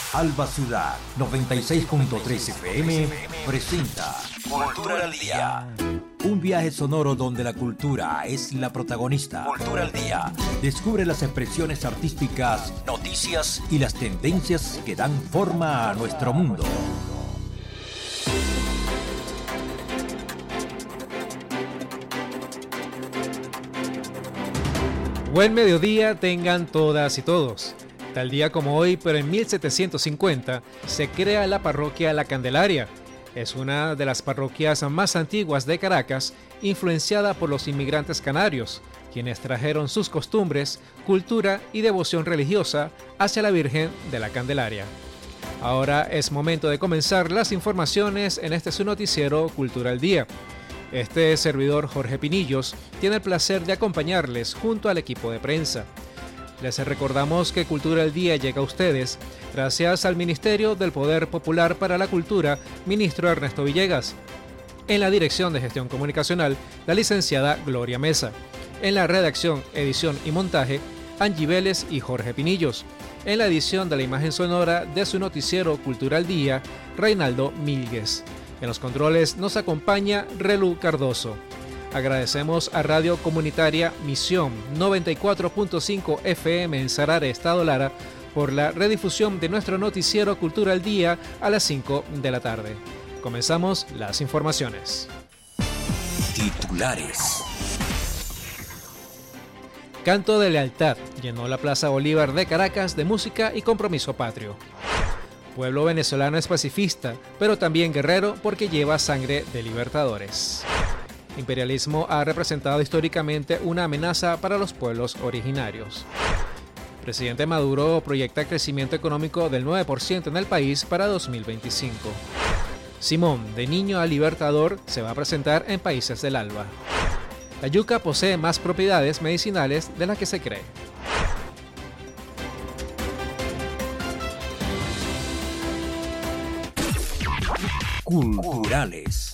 Alba Ciudad 96.3 FM presenta Cultura al Día. Un viaje sonoro donde la cultura es la protagonista. Cultura al Día. Descubre las expresiones artísticas, noticias y las tendencias que dan forma a nuestro mundo. Buen mediodía tengan todas y todos. Tal día como hoy, pero en 1750, se crea la parroquia La Candelaria. Es una de las parroquias más antiguas de Caracas, influenciada por los inmigrantes canarios, quienes trajeron sus costumbres, cultura y devoción religiosa hacia la Virgen de la Candelaria. Ahora es momento de comenzar las informaciones en este su noticiero Cultura al Día. Este servidor Jorge Pinillos tiene el placer de acompañarles junto al equipo de prensa. Les recordamos que Cultura al Día llega a ustedes gracias al Ministerio del Poder Popular para la Cultura, ministro Ernesto Villegas. En la Dirección de Gestión Comunicacional, la licenciada Gloria Mesa. En la redacción, edición y montaje, Angie Vélez y Jorge Pinillos. En la edición de la imagen sonora de su noticiero Cultura al Día, Reinaldo Mílguez. En los controles nos acompaña Relu Cardoso. Agradecemos a Radio Comunitaria Misión 94.5 FM en Sarare, Estado Lara, por la redifusión de nuestro noticiero Cultura al Día a las 5 de la tarde. Comenzamos las informaciones. Titulares. Canto de Lealtad llenó la Plaza Bolívar de Caracas de música y compromiso patrio. Pueblo venezolano es pacifista, pero también guerrero porque lleva sangre de libertadores. Imperialismo ha representado históricamente una amenaza para los pueblos originarios. Presidente Maduro proyecta crecimiento económico del 9% en el país para 2025. Simón, de niño a libertador, se va a presentar en Países del Alba. La yuca posee más propiedades medicinales de las que se cree. Culturales.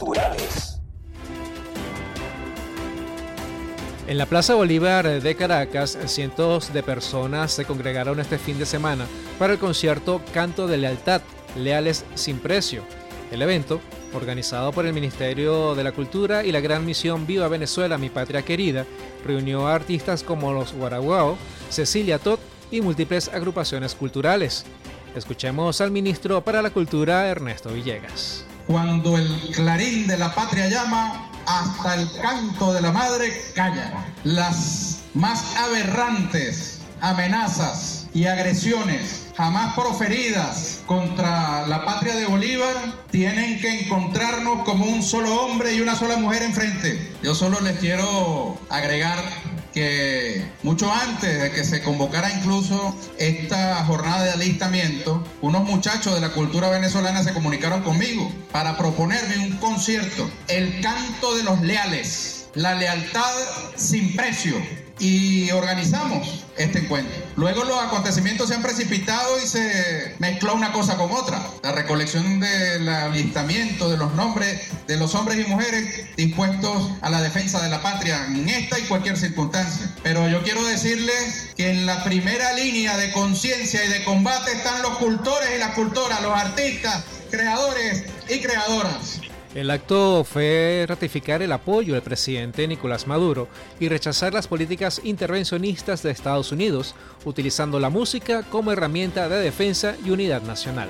En la Plaza Bolívar de Caracas, cientos de personas se congregaron este fin de semana para el concierto Canto de Lealtad, Leales sin Precio. El evento, organizado por el Ministerio de la Cultura y la Gran Misión Viva Venezuela, Mi Patria Querida, reunió a artistas como los Guaraguao, Cecilia Tot y múltiples agrupaciones culturales. Escuchemos al ministro para la Cultura, Ernesto Villegas. Cuando el clarín de la patria llama, hasta el canto de la madre calla. Las más aberrantes amenazas y agresiones jamás proferidas contra la patria de Bolívar tienen que encontrarnos como un solo hombre y una sola mujer enfrente. Yo solo les quiero agregar que mucho antes de que se convocara incluso esta jornada de alistamiento, unos muchachos de la cultura venezolana se comunicaron conmigo para proponerme un concierto, el canto de los leales, la lealtad sin precio, y organizamos este encuentro. Luego los acontecimientos se han precipitado y se mezcló una cosa con otra. La recolección del alistamiento de los nombres de los hombres y mujeres dispuestos a la defensa de la patria en esta y cualquier circunstancia. Pero yo quiero decirles que en la primera línea de conciencia y de combate están los cultores y las cultoras, los artistas, creadores y creadoras. El acto fue ratificar el apoyo del presidente Nicolás Maduro y rechazar las políticas intervencionistas de Estados Unidos, utilizando la música como herramienta de defensa y unidad nacional.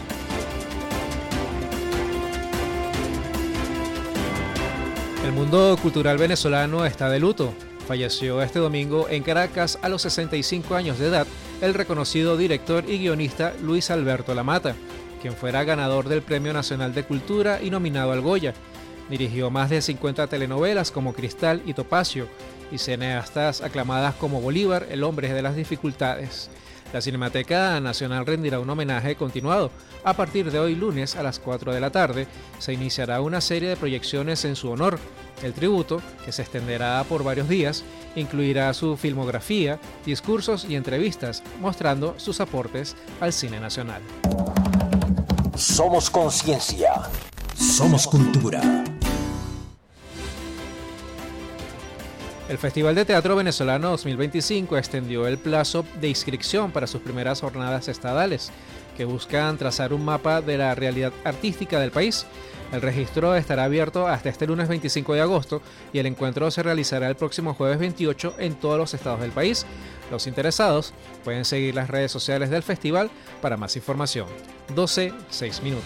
El mundo cultural venezolano está de luto. Falleció este domingo en Caracas a los 65 años de edad el reconocido director y guionista Luis Alberto Lamata, quien fuera ganador del Premio Nacional de Cultura y nominado al Goya. Dirigió más de 50 telenovelas como Cristal y Topacio, y cineastas aclamadas como Bolívar, El hombre de las dificultades. La Cinemateca Nacional rendirá un homenaje continuado. A partir de hoy lunes a las 4 de la tarde se iniciará una serie de proyecciones en su honor. El tributo, que se extenderá por varios días, incluirá su filmografía, discursos y entrevistas, mostrando sus aportes al cine nacional. Somos conciencia. Somos cultura. El Festival de Teatro Venezolano 2025 extendió el plazo de inscripción para sus primeras jornadas estadales, que buscan trazar un mapa de la realidad artística del país. El registro estará abierto hasta este lunes 25 de agosto y el encuentro se realizará el próximo jueves 28 en todos los estados del país. Los interesados pueden seguir las redes sociales del festival para más información. 12:06 minutos.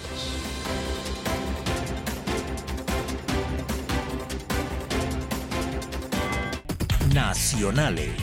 Nacionales.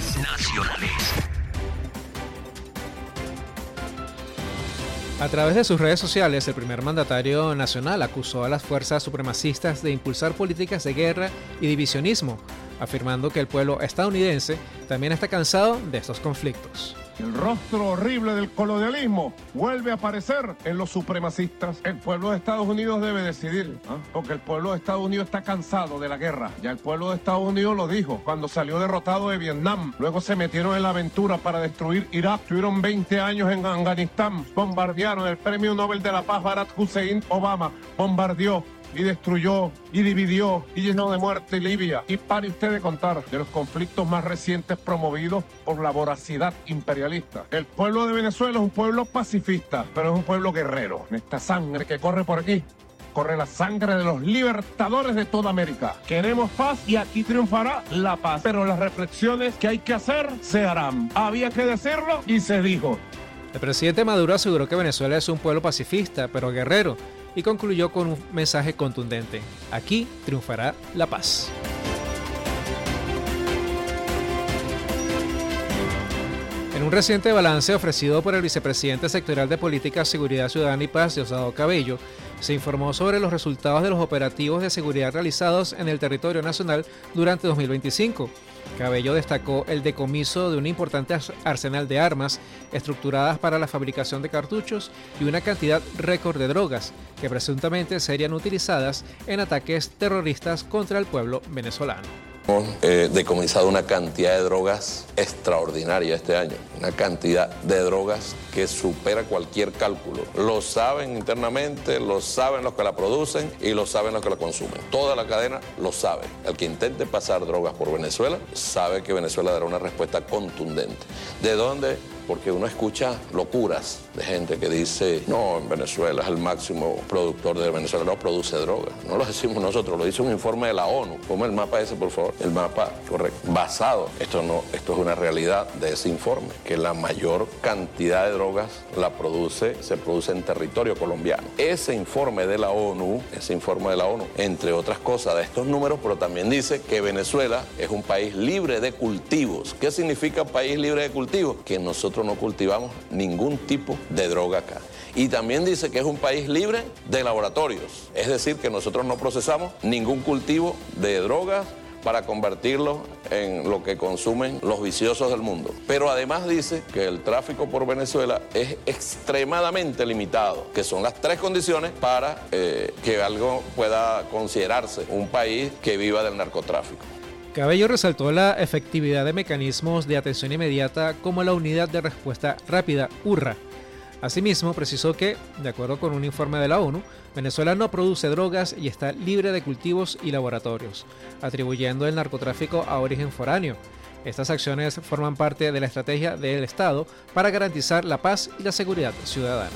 A través de sus redes sociales, el primer mandatario nacional acusó a las fuerzas supremacistas de impulsar políticas de guerra y divisionismo, afirmando que el pueblo estadounidense también está cansado de estos conflictos. El rostro horrible del colonialismo vuelve a aparecer en los supremacistas. El pueblo de Estados Unidos debe decidir, porque el pueblo de Estados Unidos está cansado de la guerra. Ya el pueblo de Estados Unidos lo dijo cuando salió derrotado de Vietnam. Luego se metieron en la aventura para destruir Irak. Estuvieron 20 años en Afganistán. Bombardearon. El premio Nobel de la Paz, Barack Hussein Obama, bombardeó y destruyó y dividió y llenó de muerte Libia. Y pare usted de contar de los conflictos más recientes promovidos por la voracidad imperialista. El pueblo de Venezuela es un pueblo pacifista, pero es un pueblo guerrero. En esta sangre que corre por aquí, corre la sangre de los libertadores de toda América. Queremos paz y aquí triunfará la paz. Pero las reflexiones que hay que hacer se harán. Había que decirlo y se dijo. El presidente Maduro aseguró que Venezuela es un pueblo pacifista, pero guerrero, y concluyó con un mensaje contundente: aquí triunfará la paz. En un reciente balance ofrecido por el vicepresidente sectorial de Política, Seguridad Ciudadana y Paz, Diosdado Cabello, se informó sobre los resultados de los operativos de seguridad realizados en el territorio nacional durante 2025. Cabello destacó el decomiso de un importante arsenal de armas estructuradas para la fabricación de cartuchos y una cantidad récord de drogas que presuntamente serían utilizadas en ataques terroristas contra el pueblo venezolano. Hemos decomisado una cantidad de drogas extraordinaria este año, una cantidad de drogas que supera cualquier cálculo. Lo saben internamente, lo saben los que la producen y lo saben los que la consumen. Toda la cadena lo sabe. El que intente pasar drogas por Venezuela sabe que Venezuela dará una respuesta contundente. ¿De dónde? Porque uno escucha locuras de gente que dice: no, en Venezuela es el máximo productor de Venezuela, no produce droga. No lo decimos nosotros, lo dice un informe de la ONU. Ponme el mapa ese, por favor. El mapa, correcto. Basado, esto es una realidad de ese informe, que la mayor cantidad de drogas se produce en territorio colombiano. Ese informe de la ONU, entre otras cosas, da estos números, pero también dice que Venezuela es un país libre de cultivos. ¿Qué significa país libre de cultivos? Que nosotros no cultivamos ningún tipo de droga acá. Y también dice que es un país libre de laboratorios, es decir, que nosotros no procesamos ningún cultivo de drogas para convertirlos en lo que consumen los viciosos del mundo. Pero además dice que el tráfico por Venezuela es extremadamente limitado, que son las tres condiciones para que algo pueda considerarse un país que viva del narcotráfico. Cabello resaltó la efectividad de mecanismos de atención inmediata como la Unidad de Respuesta Rápida, URRA. Asimismo, precisó que, de acuerdo con un informe de la ONU, Venezuela no produce drogas y está libre de cultivos y laboratorios, atribuyendo el narcotráfico a origen foráneo. Estas acciones forman parte de la estrategia del Estado para garantizar la paz y la seguridad ciudadana.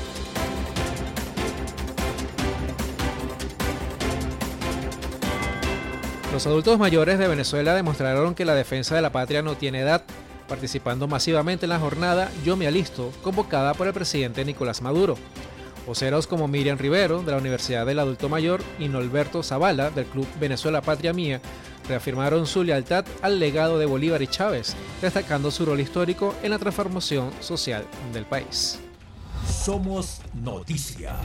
Los adultos mayores de Venezuela demostraron que la defensa de la patria no tiene edad, participando masivamente en la jornada Yo me alisto, convocada por el presidente Nicolás Maduro. Voceros como Miriam Rivero, de la Universidad del Adulto Mayor, y Norberto Zavala, del Club Venezuela Patria Mía, reafirmaron su lealtad al legado de Bolívar y Chávez, destacando su rol histórico en la transformación social del país. Somos Noticia.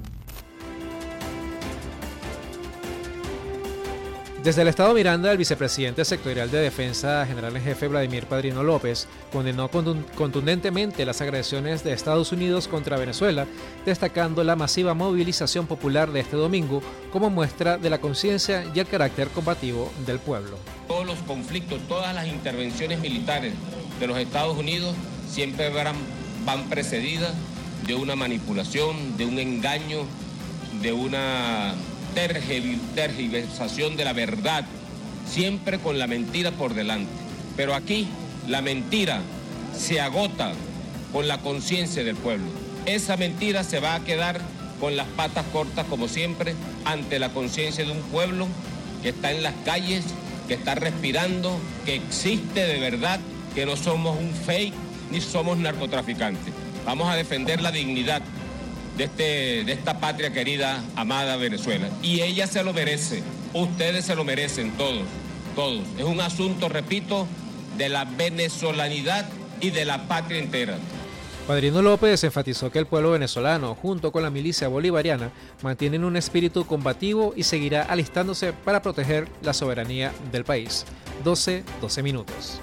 Desde el Estado Miranda, el vicepresidente sectorial de Defensa, general en jefe Vladimir Padrino López, condenó contundentemente las agresiones de Estados Unidos contra Venezuela, destacando la masiva movilización popular de este domingo como muestra de la conciencia y el carácter combativo del pueblo. Todos los conflictos, todas las intervenciones militares de los Estados Unidos siempre van precedidas de una manipulación, de un engaño, de una tergiversación de la verdad siempre con la mentira por delante. Pero aquí la mentira se agota con la conciencia del pueblo. Esa mentira se va a quedar con las patas cortas, como siempre, ante la conciencia de un pueblo que está en las calles, que está respirando, que existe de verdad, que no somos un fake ni somos narcotraficantes. Vamos a defender la dignidad de esta patria querida, amada Venezuela. Y ella se lo merece, ustedes se lo merecen, todos. Es un asunto, repito, de la venezolanidad y de la patria entera. Padrino López enfatizó que el pueblo venezolano, junto con la milicia bolivariana, mantienen un espíritu combativo y seguirá alistándose para proteger la soberanía del país. 12 minutos.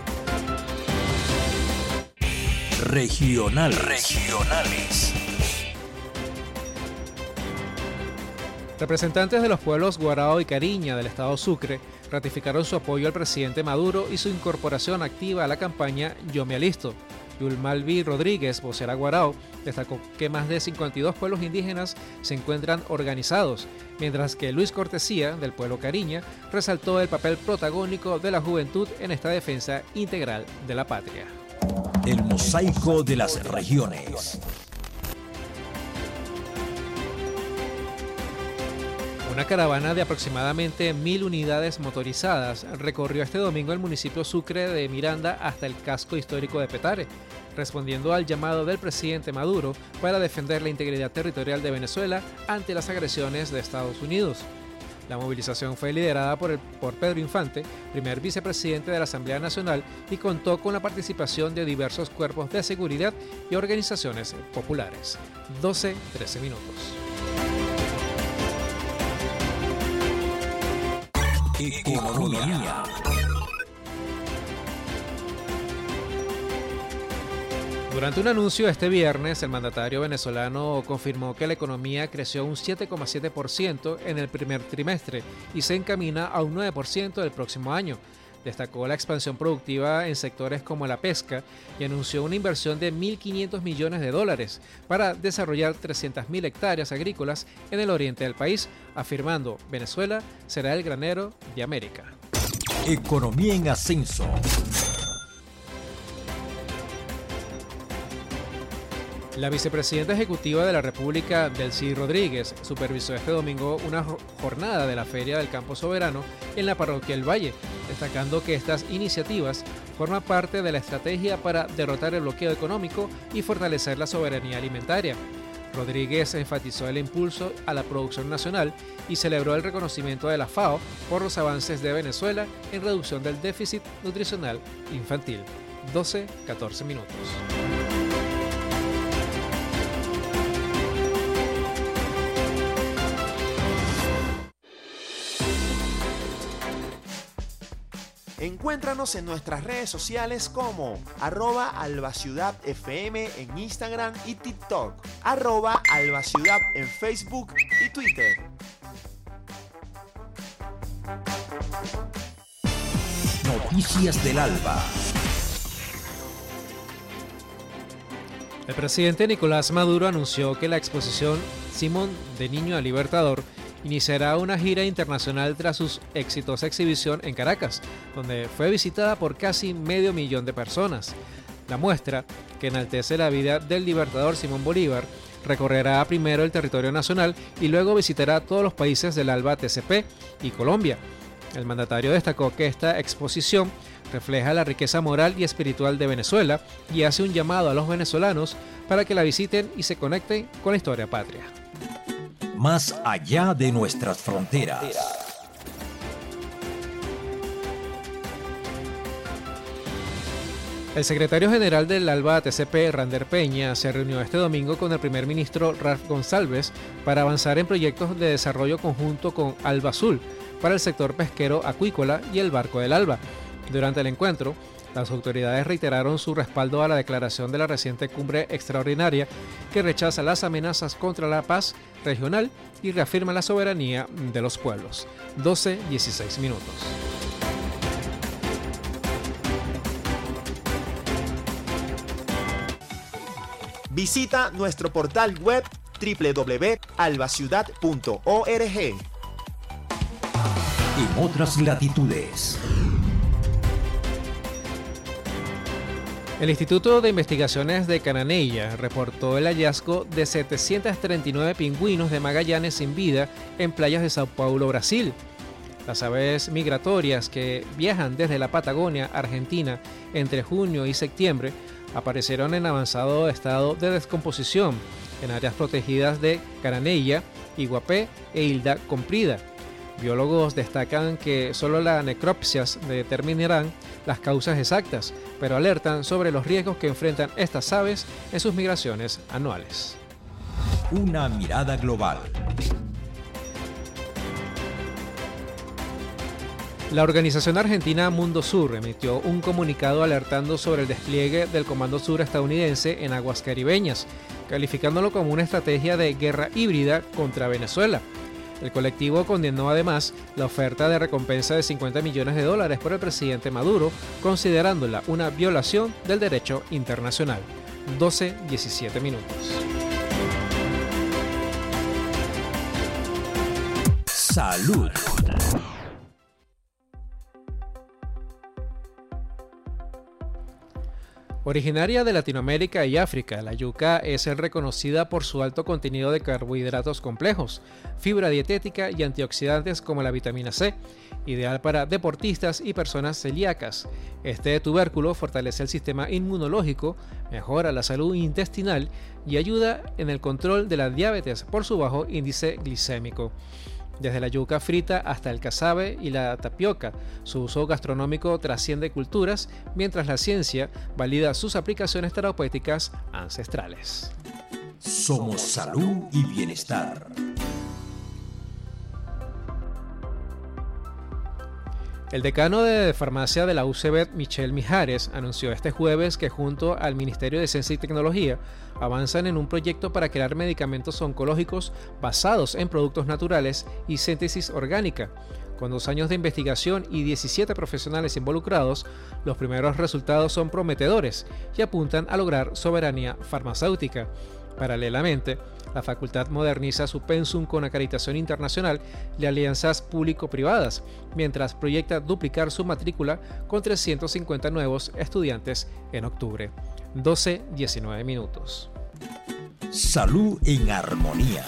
Regionales. Representantes de los pueblos Guarao y Cariña del estado Sucre ratificaron su apoyo al presidente Maduro y su incorporación activa a la campaña Yo me alisto. Yulmalvi Rodríguez, vocera Guarao, destacó que más de 52 pueblos indígenas se encuentran organizados, mientras que Luis Cortesía, del pueblo Cariña, resaltó el papel protagónico de la juventud en esta defensa integral de la patria. El mosaico de las regiones. Una caravana de aproximadamente 1.000 unidades motorizadas recorrió este domingo el municipio Sucre de Miranda hasta el casco histórico de Petare, respondiendo al llamado del presidente Maduro para defender la integridad territorial de Venezuela ante las agresiones de Estados Unidos. La movilización fue liderada por Pedro Infante, primer vicepresidente de la Asamblea Nacional, y contó con la participación de diversos cuerpos de seguridad y organizaciones populares. 12 minutos. Economía. Durante un anuncio este viernes, el mandatario venezolano confirmó que la economía creció un 7,7% en el primer trimestre y se encamina a un 9% el próximo año. Destacó la expansión productiva en sectores como la pesca y anunció una inversión de $1.500 millones para desarrollar 300.000 hectáreas agrícolas en el oriente del país, afirmando Venezuela será el granero de América. Economía en ascenso. La vicepresidenta ejecutiva de la República, Delcy Rodríguez, supervisó este domingo una jornada de la Feria del Campo Soberano en la parroquia El Valle, destacando que estas iniciativas forman parte de la estrategia para derrotar el bloqueo económico y fortalecer la soberanía alimentaria. Rodríguez enfatizó el impulso a la producción nacional y celebró el reconocimiento de la FAO por los avances de Venezuela en reducción del déficit nutricional infantil. 14 minutos. Encuéntranos en nuestras redes sociales como @albaciudadfm en Instagram y TikTok, @albaciudad en Facebook y Twitter. Noticias del Alba. El presidente Nicolás Maduro anunció que la exposición Simón de Niño a Libertador iniciará una gira internacional tras su exitosa exhibición en Caracas, donde fue visitada por casi 500.000 de personas. La muestra, que enaltece la vida del libertador Simón Bolívar, recorrerá primero el territorio nacional y luego visitará todos los países del ALBA TCP y Colombia. El mandatario destacó que esta exposición refleja la riqueza moral y espiritual de Venezuela y hace un llamado a los venezolanos para que la visiten y se conecten con la historia patria. Más allá de nuestras fronteras. El secretario general del ALBA TCP, Rander Peña, se reunió este domingo con el primer ministro Ralph González para avanzar en proyectos de desarrollo conjunto con Alba Azul para el sector pesquero acuícola y el barco del Alba. Durante el encuentro, las autoridades reiteraron su respaldo a la declaración de la reciente cumbre extraordinaria que rechaza las amenazas contra la paz regional y reafirma la soberanía de los pueblos. 12:16 minutos. Visita nuestro portal web www.albaciudad.org. en otras latitudes. El Instituto de Investigaciones de Cananella reportó el hallazgo de 739 pingüinos de Magallanes sin vida en playas de Sao Paulo, Brasil. Las aves migratorias que viajan desde la Patagonia, Argentina, entre junio y septiembre, aparecieron en avanzado estado de descomposición en áreas protegidas de Cananella, Iguapé e Ilha Comprida. Biólogos destacan que solo la necropsias determinarán las causas exactas, pero alertan sobre los riesgos que enfrentan estas aves en sus migraciones anuales. Una mirada global. La organización argentina Mundo Sur emitió un comunicado alertando sobre el despliegue del Comando Sur estadounidense en aguas caribeñas, calificándolo como una estrategia de guerra híbrida contra Venezuela. El colectivo condenó además la oferta de recompensa de $50 millones por el presidente Maduro, considerándola una violación del derecho internacional. 12:17 minutos. Salud. Originaria de Latinoamérica y África, la yuca es reconocida por su alto contenido de carbohidratos complejos, fibra dietética y antioxidantes como la vitamina C, ideal para deportistas y personas celíacas. Este tubérculo fortalece el sistema inmunológico, mejora la salud intestinal y ayuda en el control de la diabetes por su bajo índice glicémico. Desde la yuca frita hasta el casabe y la tapioca, su uso gastronómico trasciende culturas, mientras la ciencia valida sus aplicaciones terapéuticas ancestrales. Somos salud y bienestar. El decano de farmacia de la UCB, Michel Mijares, anunció este jueves que junto al Ministerio de Ciencia y Tecnología avanzan en un proyecto para crear medicamentos oncológicos basados en productos naturales y síntesis orgánica. Con 2 años de investigación y 17 profesionales involucrados, los primeros resultados son prometedores y apuntan a lograr soberanía farmacéutica. Paralelamente, la facultad moderniza su pensum con acreditación internacional y alianzas público-privadas, mientras proyecta duplicar su matrícula con 350 nuevos estudiantes en octubre. 12:19 minutos. Salud en armonía.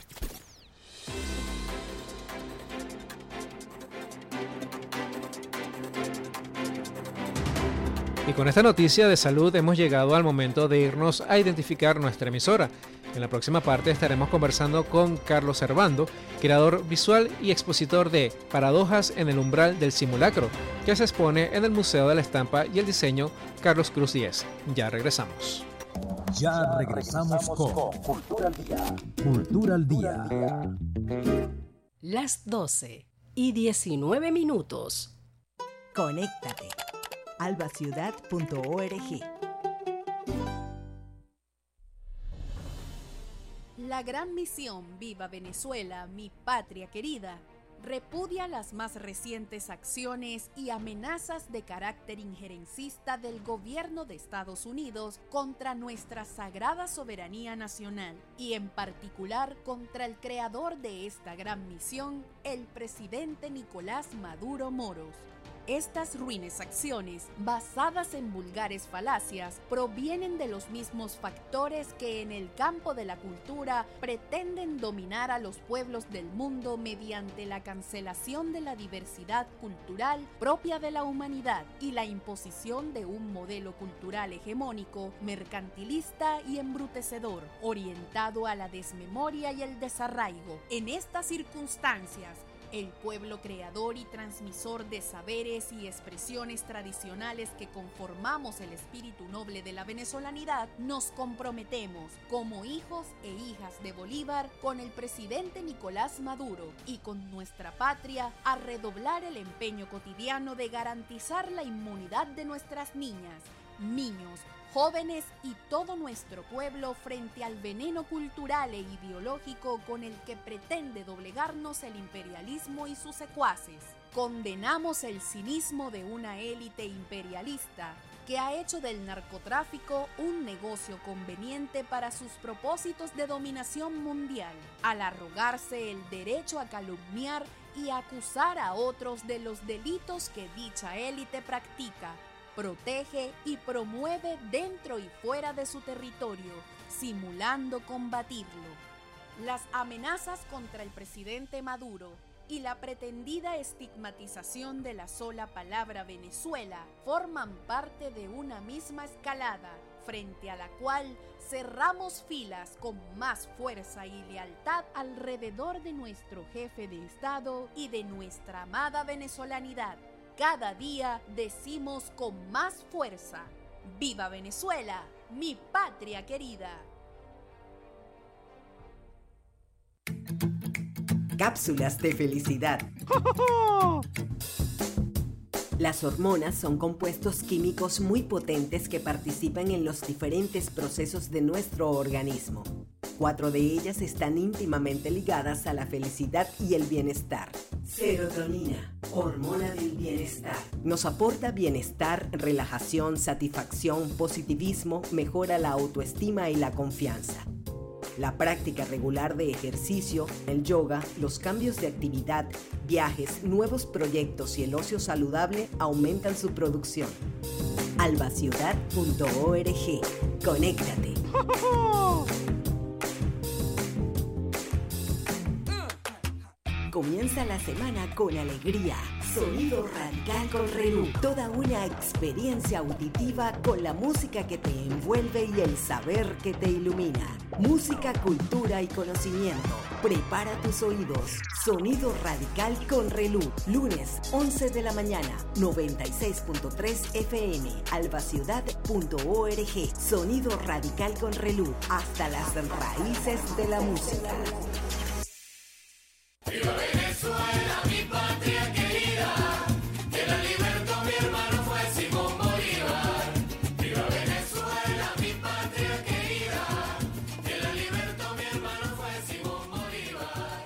Y con esta noticia de salud hemos llegado al momento de irnos a identificar nuestra emisora. En la próxima parte estaremos conversando con Carlos Servando, creador visual y expositor de Paradojas en el umbral del simulacro, que se expone en el Museo de la Estampa y el Diseño Carlos Cruz 10. Ya regresamos. Ya regresamos con Cultura al Día. Cultura al Día. Las 12:19 minutos. Conéctate. albaciudad.org. La gran misión Viva Venezuela, mi patria querida, repudia las más recientes acciones y amenazas de carácter injerencista del gobierno de Estados Unidos contra nuestra sagrada soberanía nacional y en particular contra el creador de esta gran misión, el presidente Nicolás Maduro Moros. Estas ruines acciones, basadas en vulgares falacias, provienen de los mismos factores que en el campo de la cultura pretenden dominar a los pueblos del mundo mediante la cancelación de la diversidad cultural propia de la humanidad y la imposición de un modelo cultural hegemónico, mercantilista y embrutecedor, orientado a la desmemoria y el desarraigo. En estas circunstancias, el pueblo creador y transmisor de saberes y expresiones tradicionales que conformamos el espíritu noble de la venezolanidad, nos comprometemos como hijos e hijas de Bolívar con el presidente Nicolás Maduro y con nuestra patria a redoblar el empeño cotidiano de garantizar la inmunidad de nuestras niñas, niños, jóvenes y todo nuestro pueblo frente al veneno cultural e ideológico con el que pretende doblegarnos el imperialismo y sus secuaces. Condenamos el cinismo de una élite imperialista que ha hecho del narcotráfico un negocio conveniente para sus propósitos de dominación mundial, al arrogarse el derecho a calumniar y acusar a otros de los delitos que dicha élite practica, protege y promueve dentro y fuera de su territorio, simulando combatirlo. Las amenazas contra el presidente Maduro y la pretendida estigmatización de la sola palabra Venezuela forman parte de una misma escalada, frente a la cual cerramos filas con más fuerza y lealtad alrededor de nuestro jefe de Estado y de nuestra amada venezolanidad. Cada día decimos con más fuerza: ¡Viva Venezuela, mi patria querida! Cápsulas de felicidad. Las hormonas son compuestos químicos muy potentes que participan en los diferentes procesos de nuestro organismo. 4 de ellas están íntimamente ligadas a la felicidad y el bienestar. Serotonina, hormona del bienestar. Nos aporta bienestar, relajación, satisfacción, positivismo, mejora la autoestima y la confianza. La práctica regular de ejercicio, el yoga, los cambios de actividad, viajes, nuevos proyectos y el ocio saludable aumentan su producción. albaciudad.org. Conéctate. Comienza la semana con alegría. Sonido Radical con Relú. Toda una experiencia auditiva con la música que te envuelve y el saber que te ilumina. Música, cultura y conocimiento. Prepara tus oídos. Sonido Radical con Relú. Lunes, 11 de la mañana, 96.3 FM. albaciudad.org. Sonido Radical con Relú. Hasta las raíces de la música. ¡Viva Venezuela, mi patria querida! Que la libertó mi hermano fue Simón Bolívar. ¡Viva Venezuela, mi patria querida! Que la libertó mi hermano fue Simón Bolívar.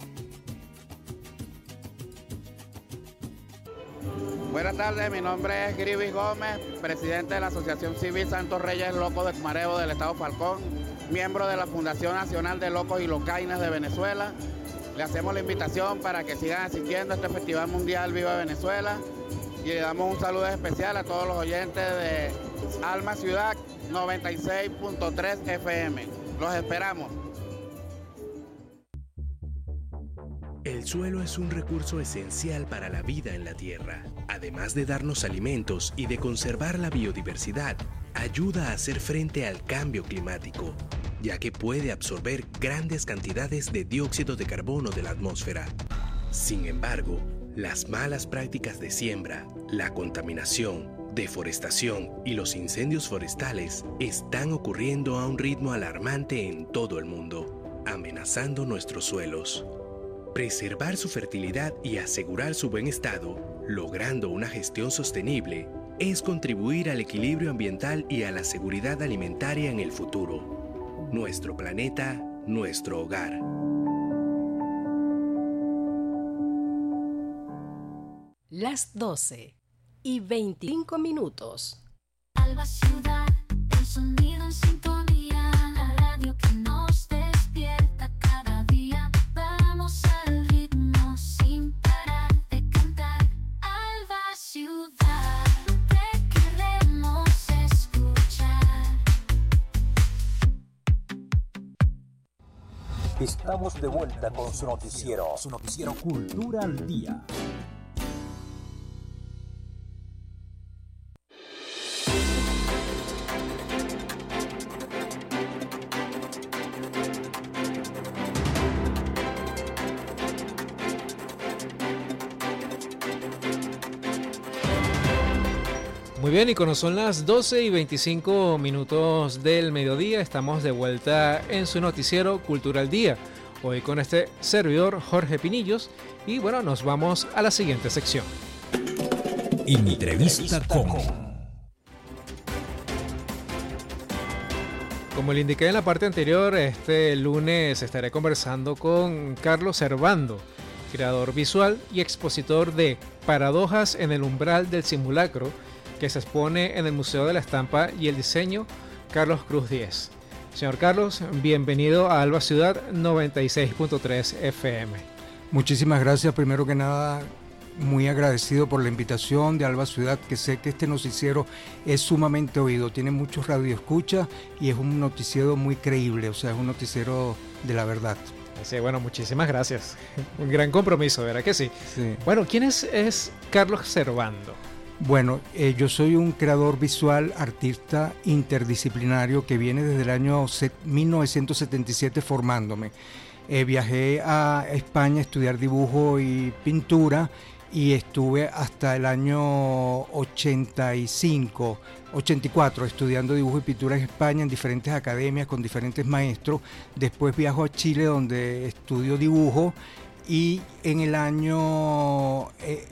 Buenas tardes, mi nombre es Grivis Gómez, presidente de la Asociación Civil Santos Reyes Locos de Mareo del Estado Falcón, miembro de la Fundación Nacional de Locos y Locaines de Venezuela. Le hacemos la invitación para que sigan asistiendo a este Festival Mundial Viva Venezuela y le damos un saludo especial a todos los oyentes de Alma Ciudad 96.3 FM. Los esperamos. El suelo es un recurso esencial para la vida en la Tierra. Además de darnos alimentos y de conservar la biodiversidad, ayuda a hacer frente al cambio climático, ya que puede absorber grandes cantidades de dióxido de carbono de la atmósfera. Sin embargo, las malas prácticas de siembra, la contaminación, deforestación y los incendios forestales están ocurriendo a un ritmo alarmante en todo el mundo, amenazando nuestros suelos. Preservar su fertilidad y asegurar su buen estado, logrando una gestión sostenible, es contribuir al equilibrio ambiental y a la seguridad alimentaria en el futuro. Nuestro planeta, nuestro hogar. Las 12:25. Alba Ciudad, el sonido en sintonía, la radio que nos despierta cada día. Vamos al ritmo sin parar de cantar. Alba Ciudad, te queremos escuchar. Estamos de vuelta con su noticiero Cultura al Día. Muy bien, y cuando son las 12:25 del mediodía, estamos de vuelta en su noticiero Cultura al Día. Hoy con este servidor Jorge Pinillos, y bueno, nos vamos a la siguiente sección. Entrevista con... Como le indiqué en la parte anterior, este lunes estaré conversando con Carlos Servando, creador visual y expositor de Paradojas en el umbral del simulacro, que se expone en el Museo de la Estampa y el Diseño Carlos Cruz Diez. Señor Carlos, bienvenido a Alba Ciudad 96.3 FM. Muchísimas gracias. Primero que nada, muy agradecido por la invitación de Alba Ciudad, que sé que este noticiero es sumamente oído, tiene muchos radioescuchas y es un noticiero muy creíble, o sea, es un noticiero de la verdad. Sí, bueno, muchísimas gracias. Un gran compromiso, ¿verdad que sí? Sí. Bueno, ¿quién es Carlos Servando? Bueno, yo soy un creador visual, artista interdisciplinario que viene desde el año 1977 formándome. Viajé a España a estudiar dibujo y pintura y estuve hasta el año 84 estudiando dibujo y pintura en España en diferentes academias con diferentes maestros. Después viajo a Chile donde estudio dibujo y en el año...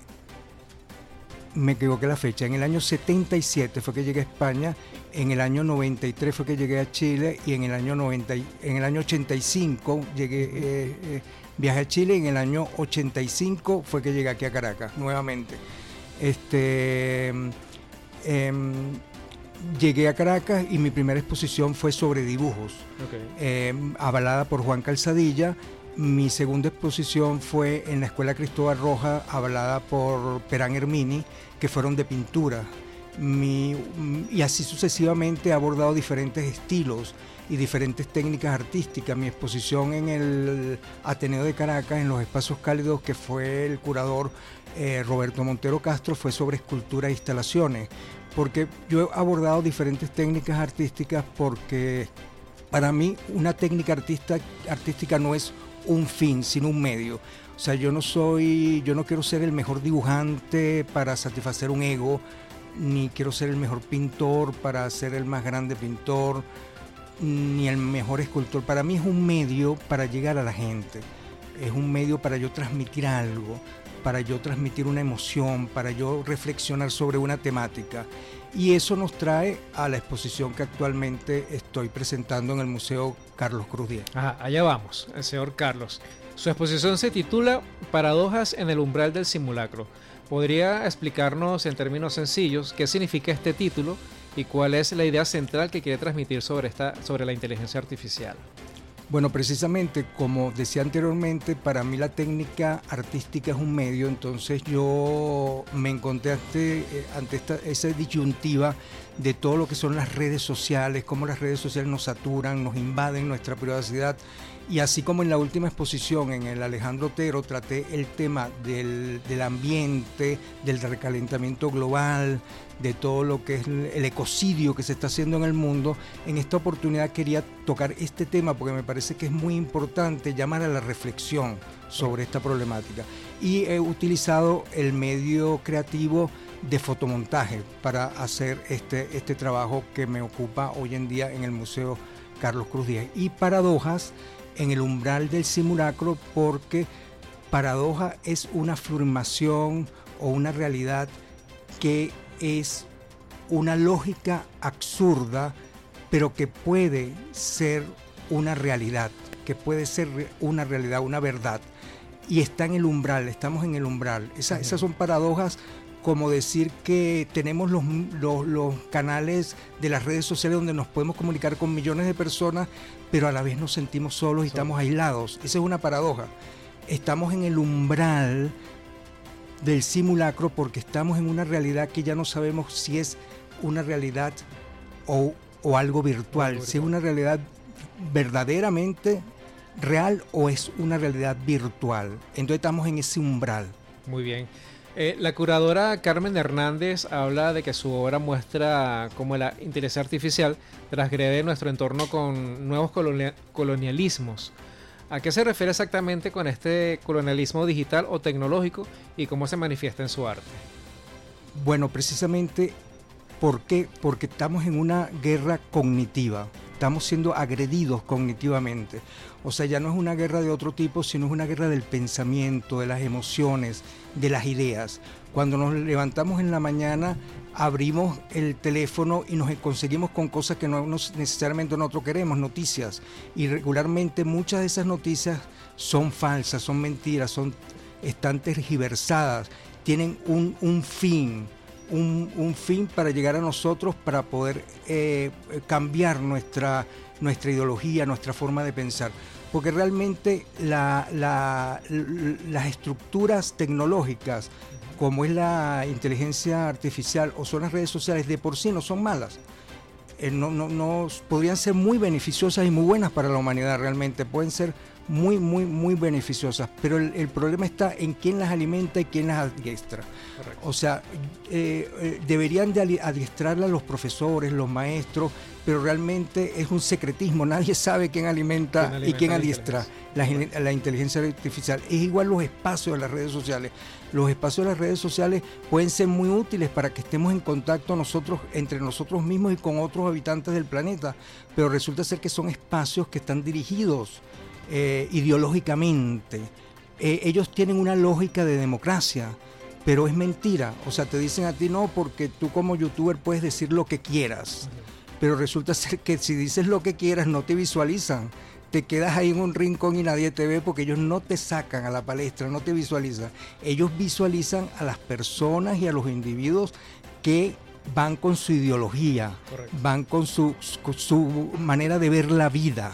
me equivoqué la fecha, en el año 77 fue que llegué a España, en el año 93 fue que llegué a Chile y en el año 85 viajé a Chile y en el año 85 fue que llegué aquí a Caracas nuevamente. Llegué a Caracas y mi primera exposición fue sobre dibujos, avalada por Juan Calzadilla. Mi segunda exposición fue en la Escuela Cristóbal Rojas, avalada por Perán Hermini, que fueron de pintura. Y así sucesivamente he abordado diferentes estilos y diferentes técnicas artísticas. Mi exposición en el Ateneo de Caracas, en los Espacios Cálidos, que fue el curador Roberto Montero Castro, fue sobre escultura e instalaciones, porque yo he abordado diferentes técnicas artísticas porque para mí una técnica artística no es un fin, sino un medio. O sea, yo no quiero ser el mejor dibujante para satisfacer un ego, ni quiero ser el mejor pintor para ser el más grande pintor, ni el mejor escultor. Para mí es un medio para llegar a la gente, es un medio para yo transmitir algo, para yo transmitir una emoción, para yo reflexionar sobre una temática. Y eso nos trae a la exposición que actualmente estoy presentando en el Museo Carlos Cruz Diez. Allá vamos, el señor Carlos. Su exposición se titula Paradojas en el umbral del simulacro. ¿Podría explicarnos en términos sencillos qué significa este título y cuál es la idea central que quiere transmitir sobre la inteligencia artificial? Bueno, precisamente, como decía anteriormente, para mí la técnica artística es un medio, entonces yo me encontré ante esa disyuntiva de todo lo que son las redes sociales, cómo las redes sociales nos saturan, nos invaden nuestra privacidad. Y así como en la última exposición en el Alejandro Otero traté el tema del ambiente, del recalentamiento global, de todo lo que es el ecocidio que se está haciendo en el mundo, en esta oportunidad quería tocar este tema porque me parece que es muy importante llamar a la reflexión sobre esta problemática. Y he utilizado el medio creativo de fotomontaje para hacer este trabajo que me ocupa hoy en día en el Museo Carlos Cruz Diez. Y paradojas en el umbral del simulacro, porque paradoja es una afirmación o una realidad que es una lógica absurda, pero que puede ser una realidad, una verdad, y está en el umbral, estamos en el umbral. Esas son paradojas, como decir que tenemos los canales de las redes sociales donde nos podemos comunicar con millones de personas, pero a la vez nos sentimos solos y estamos aislados. Esa es una paradoja. Estamos en el umbral del simulacro porque estamos en una realidad que ya no sabemos si es una realidad o algo virtual, si es una realidad verdaderamente real o es una realidad virtual. Entonces estamos en ese umbral. Muy bien. La curadora Carmen Hernández habla de que su obra muestra cómo la inteligencia artificial transgrede nuestro entorno con nuevos colonialismos. ¿A qué se refiere exactamente con este colonialismo digital o tecnológico y cómo se manifiesta en su arte? Bueno, precisamente, ¿por qué? Porque estamos en una guerra cognitiva. Estamos siendo agredidos cognitivamente. O sea, ya no es una guerra de otro tipo, sino es una guerra del pensamiento, de las emociones, de las ideas. Cuando nos levantamos en la mañana, abrimos el teléfono y nos conseguimos con cosas que no necesariamente nosotros queremos, noticias. Y regularmente muchas de esas noticias son falsas, son mentiras, están tergiversadas, tienen un fin. un fin para llegar a nosotros, para poder cambiar nuestra ideología, nuestra forma de pensar. Porque realmente las estructuras tecnológicas, como es la inteligencia artificial o son las redes sociales, de por sí no son malas. No podrían ser muy beneficiosas y muy buenas para la humanidad realmente, pueden ser muy beneficiosas, pero el problema está en quién las alimenta y quién las adiestra. Correcto. O sea, deberían de adiestrarlas los profesores, los maestros, pero realmente es un secretismo, nadie sabe quién alimenta y quién adiestra la inteligencia artificial. Es igual los espacios de las redes sociales. Los espacios de las redes sociales pueden ser muy útiles para que estemos en contacto entre nosotros mismos y con otros habitantes del planeta, pero resulta ser que son espacios que están dirigidos ideológicamente. Ellos tienen una lógica de democracia, pero es mentira. O sea, te dicen a ti no, porque tú como youtuber puedes decir lo que quieras, pero resulta ser que si dices lo que quieras no te visualizan, te quedas ahí en un rincón y nadie te ve, porque ellos no te sacan a la palestra, no te visualizan. Ellos visualizan a las personas y a los individuos que van con su ideología. Correcto. Van con su manera de ver la vida.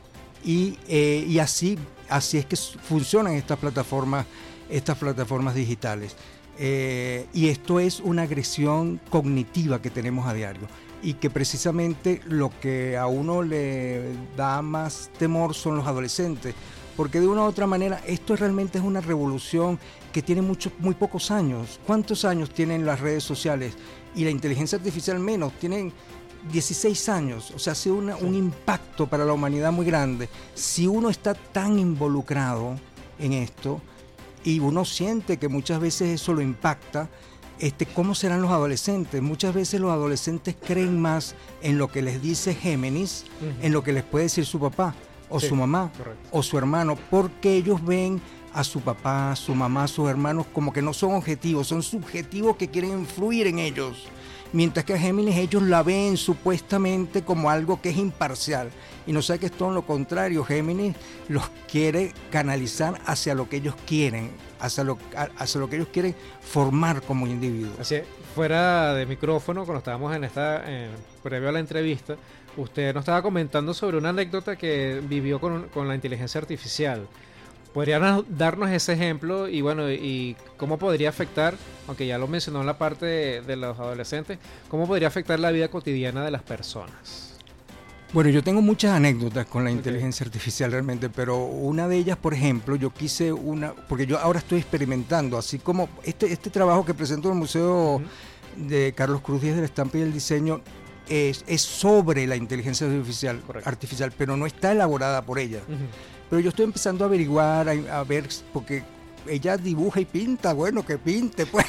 Y así es que funcionan estas plataformas digitales. Y esto es una agresión cognitiva que tenemos a diario, y que precisamente lo que a uno le da más temor son los adolescentes, porque de una u otra manera esto realmente es una revolución que tiene muy pocos años. ¿Cuántos años tienen las redes sociales? Y la inteligencia artificial menos, tienen 16 años, o sea, ha sido un impacto para la humanidad muy grande. Si uno está tan involucrado en esto y uno siente que muchas veces eso lo impacta, ¿cómo serán los adolescentes? Muchas veces los adolescentes creen más en lo que les dice Géminis, en lo que les puede decir su papá o su mamá, correcto, o su hermano, porque ellos ven a su papá, su mamá, sus hermanos como que no son objetivos, son subjetivos que quieren influir en ellos. Mientras que a Géminis ellos la ven supuestamente como algo que es imparcial, y no sabe que es todo lo contrario. Géminis los quiere canalizar hacia lo que ellos quieren, hacia lo que ellos quieren formar como individuos. Así es, fuera de micrófono, cuando estábamos previo a la entrevista, usted nos estaba comentando sobre una anécdota que vivió con la inteligencia artificial. ¿Podrían darnos ese ejemplo y bueno, y cómo podría afectar, aunque ya lo mencionó en la parte de los adolescentes, cómo podría afectar la vida cotidiana de las personas? Bueno, yo tengo muchas anécdotas con la inteligencia artificial realmente, pero una de ellas, por ejemplo, yo quise porque yo ahora estoy experimentando, así como este trabajo que presento en el Museo de Carlos Cruz Díez del Estampa y el Diseño, es sobre la inteligencia artificial, pero no está elaborada por ella. Pero yo estoy empezando a averiguar, a ver, porque ella dibuja y pinta, bueno, que pinte, pues.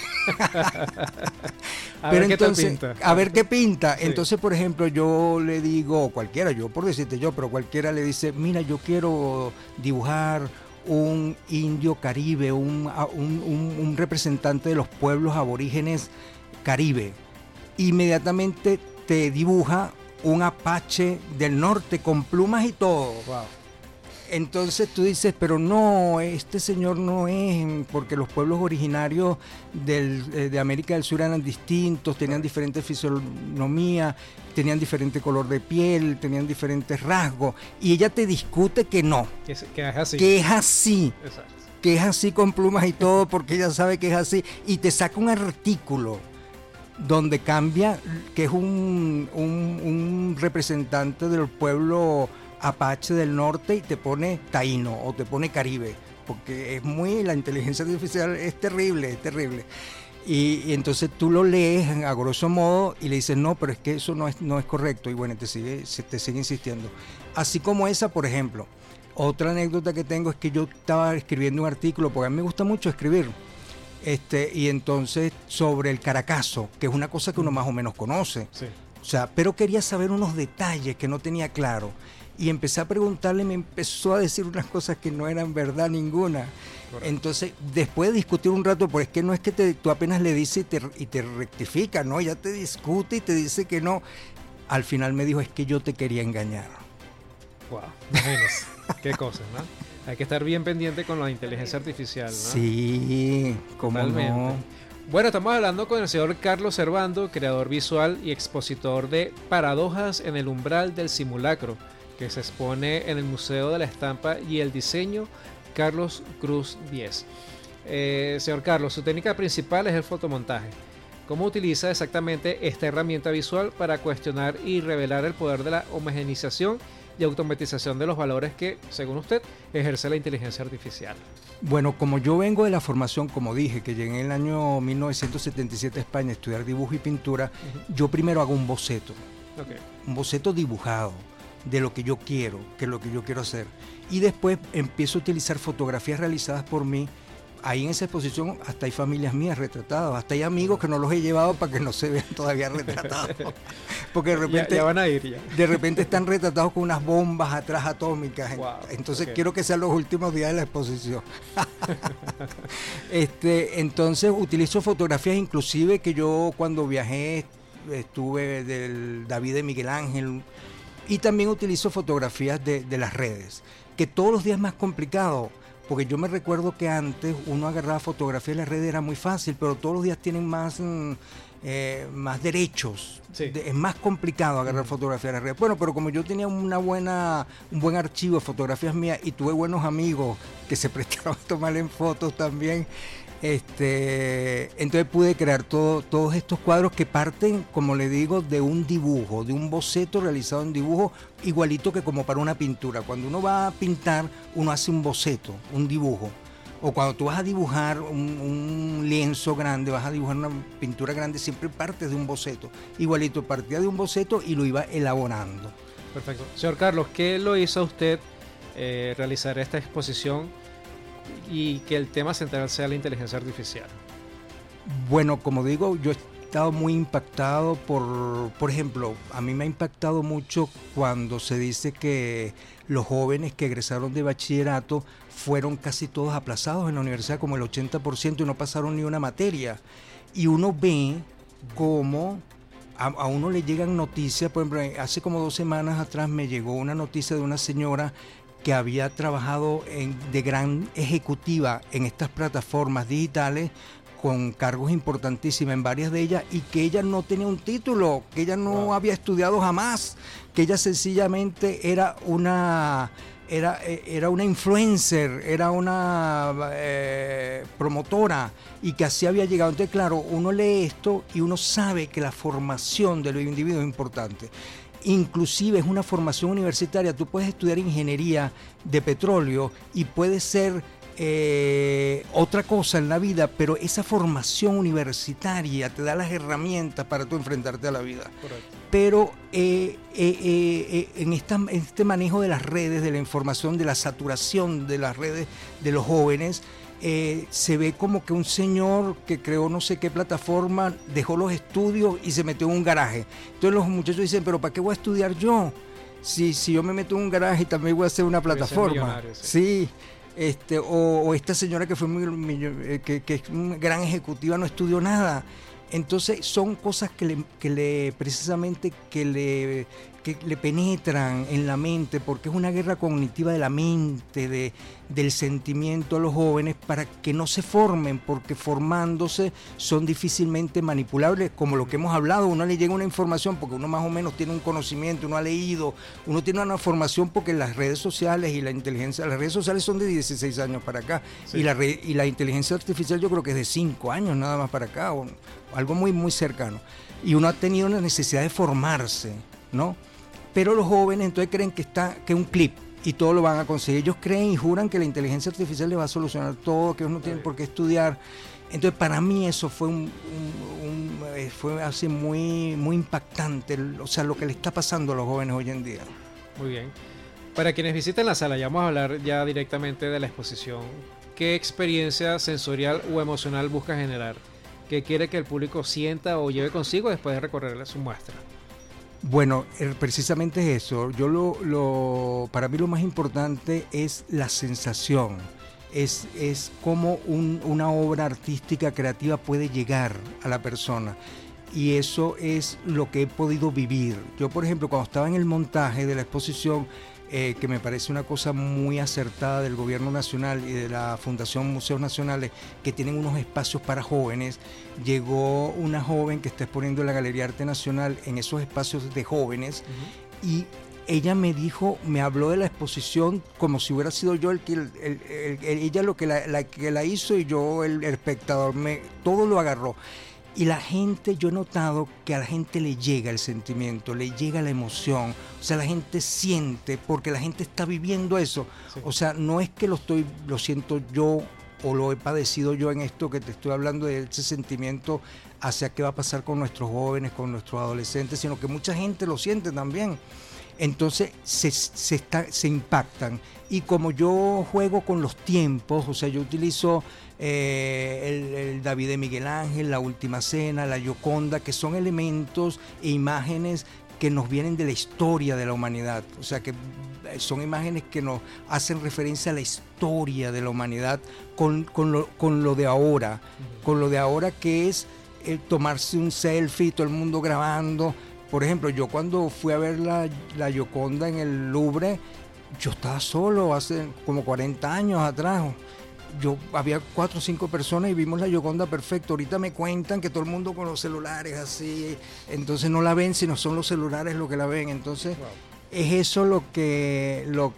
Pero entonces, a ver qué pinta. Sí. Entonces, por ejemplo, yo le digo, cualquiera, yo por decirte yo, pero cualquiera le dice, mira, yo quiero dibujar un indio caribe, un representante de los pueblos aborígenes caribe. Inmediatamente te dibuja un apache del norte con plumas y todo. Wow. Entonces tú dices, pero no, este señor no es, porque los pueblos originarios de América del Sur eran distintos, tenían diferente fisonomía, tenían diferente color de piel, tenían diferentes rasgos, y ella te discute que no, que es así. Que es así. Exacto. Que es así con plumas y todo, porque ella sabe que es así, y te saca un artículo donde cambia, que es un representante del pueblo apache del norte, y te pone taíno o te pone caribe, porque la inteligencia artificial es terrible. Y entonces tú lo lees a grosso modo y le dices, no, pero es que eso no es correcto, y bueno, te sigue insistiendo. Así como esa, por ejemplo. Otra anécdota que tengo es que yo estaba escribiendo un artículo, porque a mí me gusta mucho escribir, y entonces sobre el caracazo, que es una cosa que uno más o menos conoce, sí. O sea, pero quería saber unos detalles que no tenía claro. Y empecé a preguntarle, me empezó a decir unas cosas que no eran verdad ninguna. Correcto. Entonces, después de discutir un rato, pues es que no es que tú apenas le dices y te rectifica, ¿no? Ya te discute y te dice que no. Al final me dijo, es que yo te quería engañar. Wow, imagínese. Qué cosas, ¿no? Hay que estar bien pendiente con la inteligencia artificial, ¿no? Sí, cómo no. Bueno, estamos hablando con el señor Carlos Servando, creador visual y expositor de Paradojas en el umbral del simulacro, que se expone en el Museo de la Estampa y el Diseño Carlos Cruz 10. Señor Carlos, su técnica principal es el fotomontaje. ¿Cómo utiliza exactamente esta herramienta visual para cuestionar y revelar el poder de la homogeneización y automatización de los valores que, según usted, ejerce la inteligencia artificial? Bueno, como yo vengo de la formación, como dije, que llegué en el año 1977 a España a estudiar dibujo y pintura, yo primero hago un boceto, un boceto dibujado de lo que yo quiero, que es lo que yo quiero hacer. Y después empiezo a utilizar fotografías realizadas por mí. Ahí en esa exposición hasta hay familias mías retratadas, hasta hay amigos que no los he llevado para que no se vean todavía retratados. Porque de repente, ya van a ir ya. De repente están retratados con unas bombas atrás atómicas. Wow, entonces quiero que sean los últimos días de la exposición. Entonces utilizo fotografías inclusive que yo cuando viajé estuve del David de Miguel Ángel, y también utilizo fotografías de las redes, que todos los días es más complicado. Porque yo me recuerdo que antes uno agarraba fotografía en las redes, era muy fácil, pero todos los días tienen más derechos. Sí. Es más complicado agarrar fotografía en las redes. Bueno, pero como yo tenía un buen archivo de fotografías mías y tuve buenos amigos que se prestaron a tomar en fotos también, entonces pude crear todos estos cuadros que parten, como le digo, de un dibujo, de un boceto realizado en dibujo, igualito que como para una pintura. Cuando uno va a pintar, uno hace un boceto, un dibujo. O cuando tú vas a dibujar un lienzo grande, vas a dibujar una pintura grande, siempre partes de un boceto. Igualito, partía de un boceto y lo iba elaborando. Perfecto. Señor Carlos, ¿qué lo hizo a usted realizar esta exposición y que el tema central sea la inteligencia artificial? Bueno, como digo, yo he estado muy impactado por ejemplo, a mí me ha impactado mucho cuando se dice que los jóvenes que egresaron de bachillerato fueron casi todos aplazados en la universidad, como el 80%, y no pasaron ni una materia. Y uno ve cómo a uno le llegan noticias. Por ejemplo, hace como 2 semanas atrás me llegó una noticia de una señora que había trabajado de gran ejecutiva en estas plataformas digitales con cargos importantísimos en varias de ellas, y que ella no tenía un título, que ella no había estudiado jamás, que ella sencillamente era una influencer, era una promotora, y que así había llegado. Entonces, claro, uno lee esto y uno sabe que la formación de los individuos es importante. Inclusive es una formación universitaria. Tú puedes estudiar ingeniería de petróleo y puedes ser otra cosa en la vida, pero esa formación universitaria te da las herramientas para tú enfrentarte a la vida. Correcto. Pero en este manejo de las redes, de la información, de la saturación de las redes de los jóvenes, se ve como que un señor que creó no sé qué plataforma dejó los estudios y se metió en un garaje. Entonces los muchachos dicen, pero ¿para qué voy a estudiar yo? Si yo me meto en un garaje y también voy a hacer una plataforma. Sí. O esta señora que fue que es una gran ejecutiva, no estudió nada. Entonces son cosas que le penetran en la mente, porque es una guerra cognitiva de la mente, del sentimiento a los jóvenes, para que no se formen, porque formándose son difícilmente manipulables, como lo que hemos hablado. Uno le llega una información porque uno más o menos tiene un conocimiento, uno ha leído, uno tiene una formación, porque las redes sociales y la inteligencia, las redes sociales son de 16 años para acá, sí. y la inteligencia artificial yo creo que es de 5 años nada más para acá, o algo muy, muy cercano. Y uno ha tenido la necesidad de formarse, ¿no? Pero los jóvenes entonces creen que es un clip y todo lo van a conseguir. Ellos creen y juran que la inteligencia artificial les va a solucionar todo, que ellos no tienen por qué estudiar. Entonces para mí eso fue fue así muy, muy impactante, o sea, lo que le está pasando a los jóvenes hoy en día. Muy bien. Para quienes visiten la sala, ya vamos a hablar ya directamente de la exposición. ¿Qué experiencia sensorial o emocional busca generar? ¿Qué quiere que el público sienta o lleve consigo después de recorrer su muestra? Bueno, precisamente es eso. Para mí lo más importante es la sensación. Es cómo una obra artística creativa puede llegar a la persona. Y eso es lo que he podido vivir. Yo, por ejemplo, cuando estaba en el montaje de la exposición, que me parece una cosa muy acertada del Gobierno Nacional y de la Fundación Museos Nacionales, que tienen unos espacios para jóvenes. Llegó una joven que está exponiendo en la Galería Arte Nacional en esos espacios de jóvenes, y ella me habló de la exposición como si hubiera sido yo ella lo que la hizo, y yo el espectador, todo lo agarró. Y la gente, yo he notado que a la gente le llega el sentimiento, le llega la emoción, o sea, la gente siente, porque la gente está viviendo eso. Sí. O sea, no es que lo siento yo o lo he padecido yo en esto que te estoy hablando, de ese sentimiento hacia qué va a pasar con nuestros jóvenes, con nuestros adolescentes, sino que mucha gente lo siente también. Entonces se impactan. Y como yo juego con los tiempos, o sea, yo utilizo el David de Miguel Ángel, la Última Cena, la Gioconda, que son elementos e imágenes que nos vienen de la historia de la humanidad. O sea, que son imágenes que nos hacen referencia a la historia de la humanidad con lo de ahora. Con lo de ahora, que es tomarse un selfie, todo el mundo grabando. Por ejemplo, yo cuando fui a ver la Gioconda en el Louvre, yo estaba solo hace como 40 años atrás. Había 4 o 5 personas y vimos la Gioconda perfecto. Ahorita me cuentan que todo el mundo con los celulares así, entonces no la ven, sino son los celulares lo que la ven. Entonces, wow, es eso lo que yo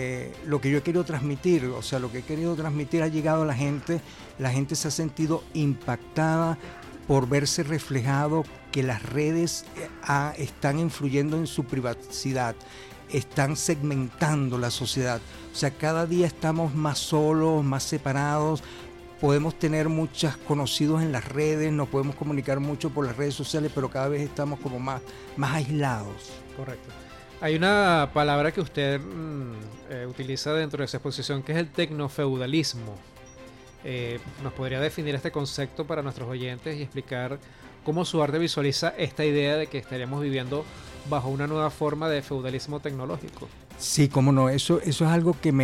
he querido transmitir. O sea, lo que he querido transmitir ha llegado a la gente se ha sentido impactada por verse reflejado que las redes están influyendo en su privacidad, están segmentando la sociedad. O sea, cada día estamos más solos, más separados. Podemos tener muchos conocidos en las redes, nos podemos comunicar mucho por las redes sociales, pero cada vez estamos como más aislados. Correcto. Hay una palabra que usted utiliza dentro de esa exposición, que es el tecnofeudalismo. ¿Nos podría definir este concepto para nuestros oyentes y explicar cómo su arte visualiza esta idea de que estaríamos viviendo bajo una nueva forma de feudalismo tecnológico? Sí, cómo no, eso es algo que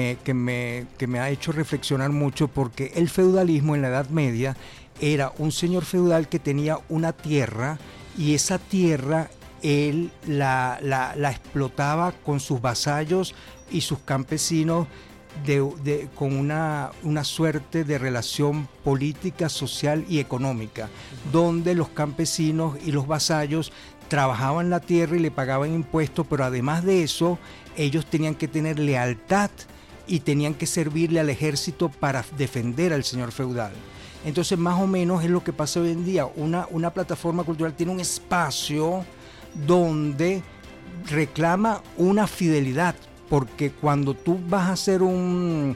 me ha hecho reflexionar mucho, porque el feudalismo en la Edad Media era un señor feudal que tenía una tierra, y esa tierra él la explotaba con sus vasallos y sus campesinos, con una suerte de relación política, social y económica, donde los campesinos y los vasallos trabajaban la tierra y le pagaban impuestos, pero además de eso, ellos tenían que tener lealtad y tenían que servirle al ejército para defender al señor feudal. Entonces, más o menos es lo que pasa hoy en día. Una plataforma cultural tiene un espacio donde reclama una fidelidad, porque cuando tú vas a ser un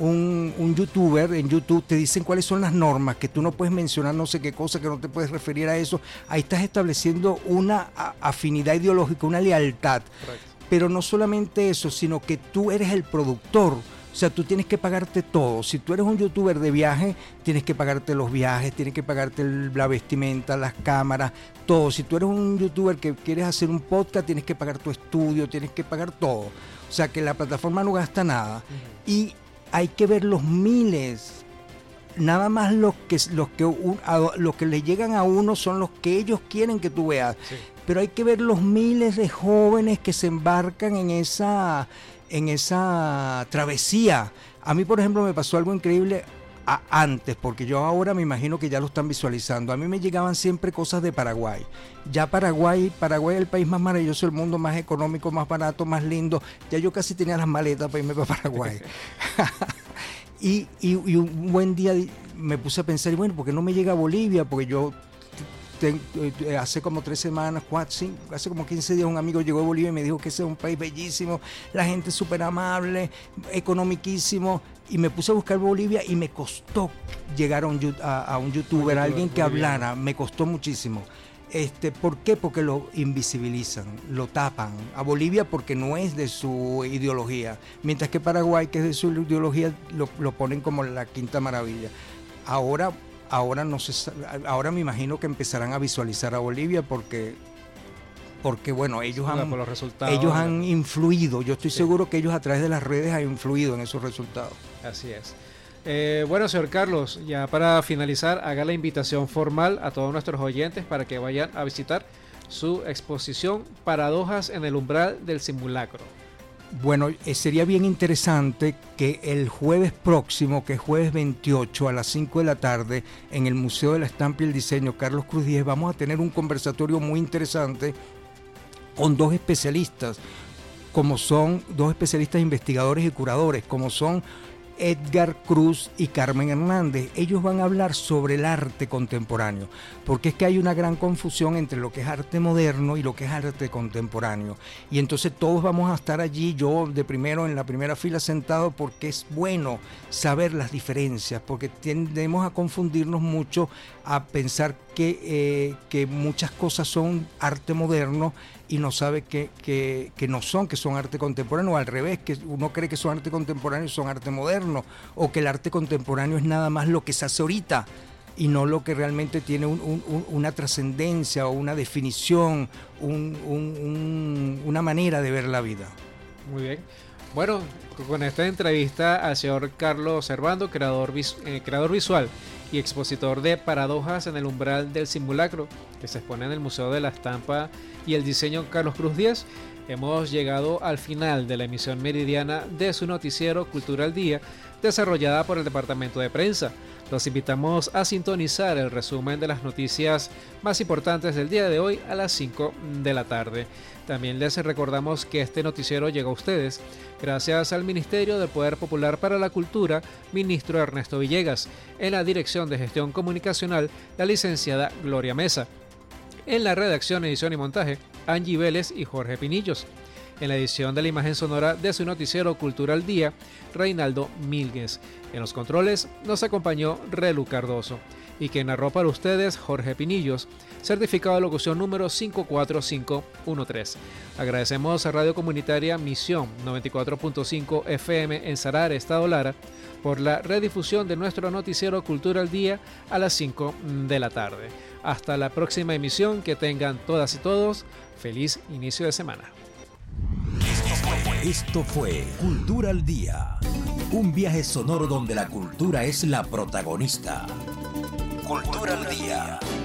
youtuber, en YouTube te dicen cuáles son las normas, que tú no puedes mencionar no sé qué cosa, que no te puedes referir a eso. Ahí estás estableciendo una afinidad ideológica, una lealtad. Correcto. Pero no solamente eso, sino que tú eres el productor. O sea, tú tienes que pagarte todo. Si tú eres un youtuber de viaje, tienes que pagarte los viajes, tienes que pagarte la vestimenta, las cámaras, todo. Si tú eres un youtuber que quieres hacer un podcast, tienes que pagar tu estudio, tienes que pagar todo. O sea, que la plataforma no gasta nada. Y hay que ver los miles. Nada más los que le llegan a uno son los que ellos quieren que tú veas. Sí. Pero hay que ver los miles de jóvenes que se embarcan en esa travesía. A mí, por ejemplo, me pasó algo increíble antes, porque yo ahora me imagino que ya lo están visualizando. A mí me llegaban siempre cosas de Paraguay. Ya Paraguay es el país más maravilloso del mundo, más económico, más barato, más lindo. Ya yo casi tenía las maletas para irme para Paraguay. y un buen día me puse a pensar, bueno, ¿por qué no me llega a Bolivia? Porque yo hace como 3 semanas, hace como 15 días un amigo llegó a Bolivia y me dijo que ese es un país bellísimo, la gente súper amable, economiquísimo, y me puse a buscar Bolivia y me costó llegar a un youtuber, a alguien que hablara, me costó muchísimo. ¿Por qué? Porque lo invisibilizan, lo tapan. A Bolivia porque no es de su ideología, mientras que Paraguay, que es de su ideología, lo ponen como la quinta maravilla. Ahora me imagino que empezarán a visualizar a Bolivia porque bueno, ellos han influido. Yo estoy seguro que ellos a través de las redes han influido en esos resultados. Así es. Bueno, señor Carlos, ya para finalizar, haga la invitación formal a todos nuestros oyentes para que vayan a visitar su exposición Paradojas en el umbral del simulacro. Bueno, sería bien interesante que el jueves próximo, que es jueves 28 a las 5 de la tarde, en el Museo de la Estampa y el Diseño Carlos Cruz Diez, vamos a tener un conversatorio muy interesante con dos especialistas, como son dos especialistas investigadores y curadores, como son Edgar Cruz y Carmen Hernández. Ellos van a hablar sobre el arte contemporáneo, porque es que hay una gran confusión entre lo que es arte moderno y lo que es arte contemporáneo. Y entonces todos vamos a estar allí, yo en la primera fila sentado, porque es bueno saber las diferencias, porque tendemos a confundirnos mucho, a pensar que muchas cosas son arte moderno y no sabe que no son, que son arte contemporáneo, o al revés, que uno cree que son arte contemporáneo y son arte moderno, o que el arte contemporáneo es nada más lo que se hace ahorita y no lo que realmente tiene una trascendencia o una definición, una manera de ver la vida. Muy bien. Bueno, con esta entrevista al señor Carlos Servando, creador visual y expositor de Paradojas en el umbral del simulacro, que se expone en el Museo de la Estampa y el Diseño Carlos Cruz Diez, hemos llegado al final de la emisión meridiana de su noticiero Cultura al Día, desarrollada por el Departamento de Prensa. Los invitamos a sintonizar el resumen de las noticias más importantes del día de hoy a las 5 de la tarde. También les recordamos que este noticiero llega a ustedes gracias al Ministerio del Poder Popular para la Cultura, ministro Ernesto Villegas, en la Dirección de Gestión Comunicacional, la licenciada Gloria Mesa. En la redacción, edición y montaje, Angie Vélez y Jorge Pinillos. En la edición de la imagen sonora de su noticiero Cultura al Día, Reinaldo Mílguez. En los controles nos acompañó Relu Cardoso. Y quien narró para ustedes, Jorge Pinillos, certificado de locución número 54513. Agradecemos a Radio Comunitaria Misión 94.5 FM en Sarare, Estado Lara, por la redifusión de nuestro noticiero Cultura al Día a las 5 de la tarde. Hasta la próxima emisión, que tengan todas y todos feliz inicio de semana. Esto fue Cultura al Día, un viaje sonoro donde la cultura es la protagonista. Cultura al Día.